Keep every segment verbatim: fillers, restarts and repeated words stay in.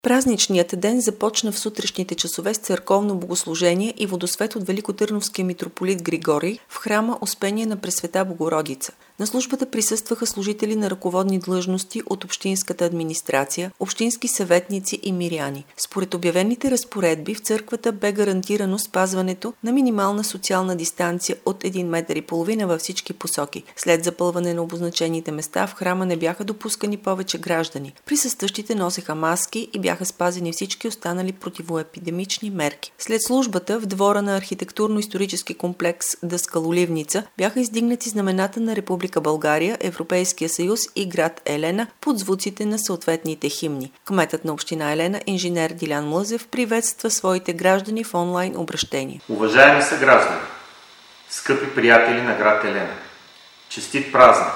Празничният ден започна в сутрешните часове с църковно богослужение и водосвет от великотърновския митрополит Григорий в храма Успение на Пресвета Богородица. На службата присъстваха служители на ръководни длъжности от общинската администрация, общински съветници и миряни. Според обявените разпоредби в църквата бе гарантирано спазването на минимална социална дистанция от един метър и половина във всички посоки. След запълване на обозначените места в храма не бяха допускани повече граждани. Присъстващите носеха маски и бяха спазени всички останали противоепидемични мерки. След службата в двора на архитектурно-исторически комплекс Даскалоливница бяха издигнати знамената на Република България, Европейския съюз и град Елена под звуците на съответните химни. Кметът на община Елена, инженер Дилян Млъзев, приветства своите граждани в онлайн обращение. Уважаеми съграждани, скъпи приятели на град Елена, честит празник!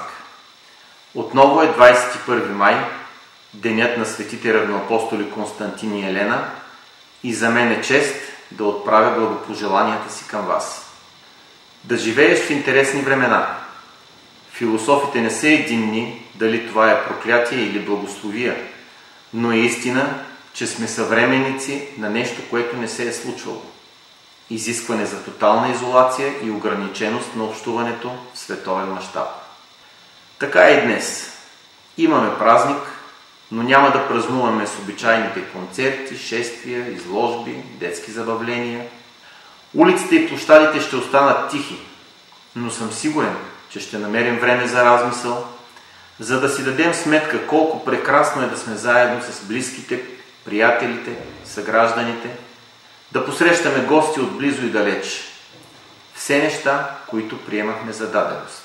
Отново е двадесет и първи май, денят на светите равноапостоли Константин и Елена, и за мен е чест да отправя благопожеланията си към вас. Да живееш в интересни времена. Философите не са единни дали това е проклятие или благословия, но е истина, че сме съвременници на нещо, което не се е случвало. Изискване за тотална изолация и ограниченост на общуването в световен мащаб. Така е и днес. Имаме празник, но няма да празнуваме с обичайните концерти, шествия, изложби, детски забавления. Улиците и площадите ще останат тихи, но съм сигурен, че ще намерим време за размисъл, за да си дадем сметка колко прекрасно е да сме заедно с близките, приятелите, съгражданите, да посрещаме гости отблизо и далеч. Все неща, които приемахме за даденост.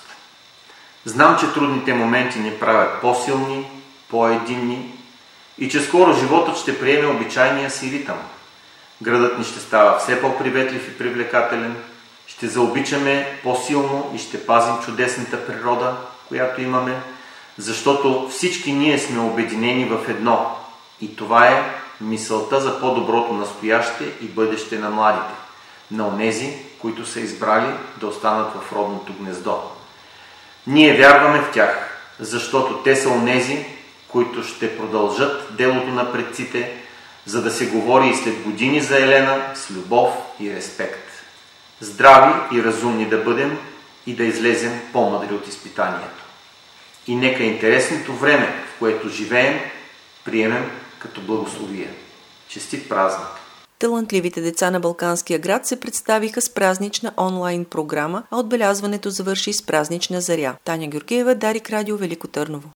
Знам, че трудните моменти ни правят по-силни, по-единни и че скоро животът ще приеме обичайния си ритъм. Градът ни ще става все по-приветлив и привлекателен, ще заобичаме по-силно и ще пазим чудесната природа, която имаме, защото всички ние сме обединени в едно. И това е мисълта за по-доброто настояще и бъдеще на младите, на онези, които са избрали да останат в родното гнездо. Ние вярваме в тях, защото те са онези, които ще продължат делото на предците, за да се говори и след години за Елена с любов и респект. Здрави и разумни да бъдем и да излезем по-мъдри от изпитанието. И нека интересното време, в което живеем, приемем като благословие. Честит празник! Талантливите деца на Балканския град се представиха с празнична онлайн програма, а отбелязването завърши с празнична заря. Таня Георгиева, Дарик Радио, Велико Търново.